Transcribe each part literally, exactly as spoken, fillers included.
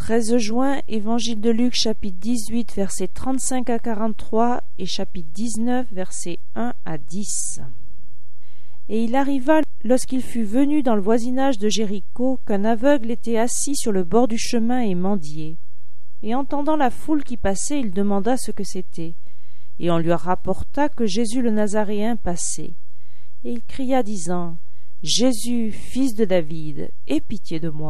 treize juin, Évangile de Luc, chapitre dix-huit, versets trente-cinq à quarante-trois et chapitre dix-neuf, versets un à dix. Et il arriva, lorsqu'il fut venu dans le voisinage de Jéricho, qu'un aveugle était assis sur le bord du chemin et mendiait. Et entendant la foule qui passait, il demanda ce que c'était. Et on lui rapporta que Jésus le Nazaréen passait. Et il cria, disant, « Jésus, fils de David, aie pitié de moi. »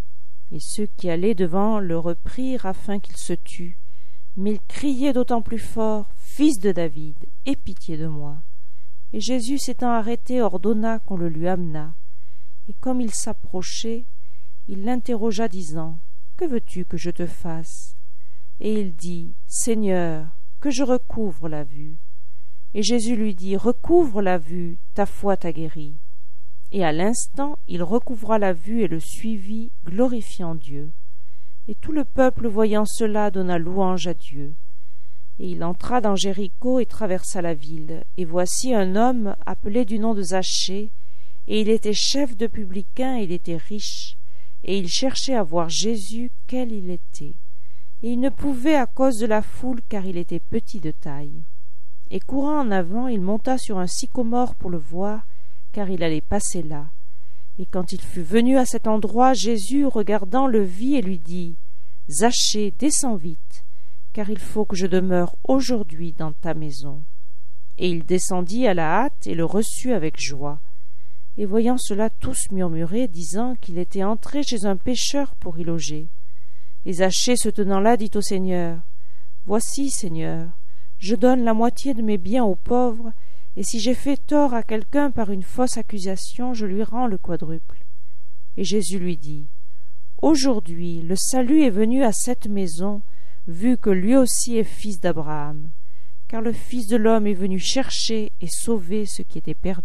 Et ceux qui allaient devant le reprirent afin qu'il se tût. Mais il criait d'autant plus fort, « Fils de David, aie pitié de moi. » Et Jésus s'étant arrêté ordonna qu'on le lui amenât. Et comme il s'approchait, il l'interrogea, disant, « Que veux-tu que je te fasse ?» Et il dit, « Seigneur, que je recouvre la vue. » Et Jésus lui dit, « Recouvre la vue, ta foi t'a guéri. » Et à l'instant, il recouvra la vue et le suivit, glorifiant Dieu. Et tout le peuple, voyant cela, donna louange à Dieu. Et il entra dans Jéricho et traversa la ville. Et voici un homme appelé du nom de Zachée, et il était chef de publicains, et il était riche. Et il cherchait à voir Jésus, quel il était. Et il ne pouvait à cause de la foule, car il était petit de taille. Et courant en avant, il monta sur un sycomore pour le voir, car il allait passer là. Et quand il fut venu à cet endroit, Jésus, regardant, le vit et lui dit, « Zachée, descends vite, car il faut que je demeure aujourd'hui dans ta maison. » Et il descendit à la hâte et le reçut avec joie. Et voyant cela, tous murmuraient, disant qu'il était entré chez un pécheur pour y loger. Et Zachée, se tenant là, dit au Seigneur, « Voici, Seigneur, je donne la moitié de mes biens aux pauvres, et si j'ai fait tort à quelqu'un par une fausse accusation, je lui rends le quadruple. » Et Jésus lui dit, « Aujourd'hui, le salut est venu à cette maison, vu que lui aussi est fils d'Abraham, car le Fils de l'homme est venu chercher et sauver ce qui était perdu. »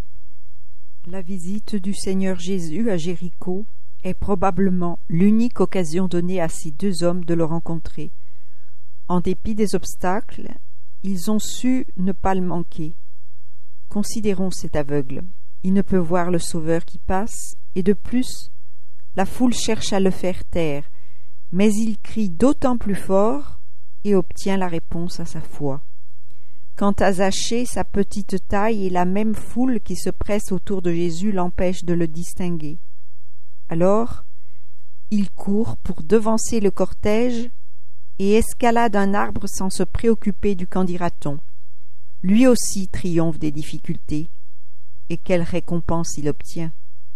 La visite du Seigneur Jésus à Jéricho est probablement l'unique occasion donnée à ces deux hommes de le rencontrer. En dépit des obstacles, ils ont su ne pas le manquer. Considérons cet aveugle. Il ne peut voir le Sauveur qui passe, et de plus, la foule cherche à le faire taire, mais il crie d'autant plus fort et obtient la réponse à sa foi. Quant à Zachée, sa petite taille et la même foule qui se presse autour de Jésus l'empêchent de le distinguer. Alors, il court pour devancer le cortège et escalade un arbre sans se préoccuper du qu'en dira-t-on. Lui aussi triomphe des difficultés, et quelle récompense il obtient.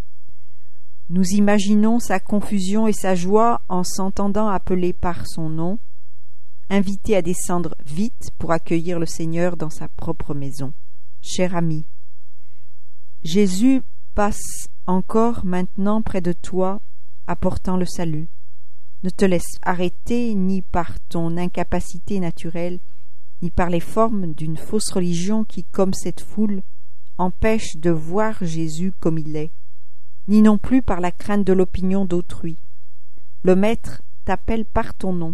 Nous imaginons sa confusion et sa joie en s'entendant appeler par son nom, invité à descendre vite pour accueillir le Seigneur dans sa propre maison. Cher ami, Jésus passe encore maintenant près de toi, apportant le salut. Ne te laisse arrêter ni par ton incapacité naturelle, ni par les formes d'une fausse religion qui, comme cette foule, empêche de voir Jésus comme il est, ni non plus par la crainte de l'opinion d'autrui. Le Maître t'appelle par ton nom.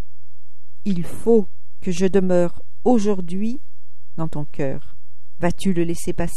Il faut que je demeure aujourd'hui dans ton cœur. Vas-tu le laisser passer ?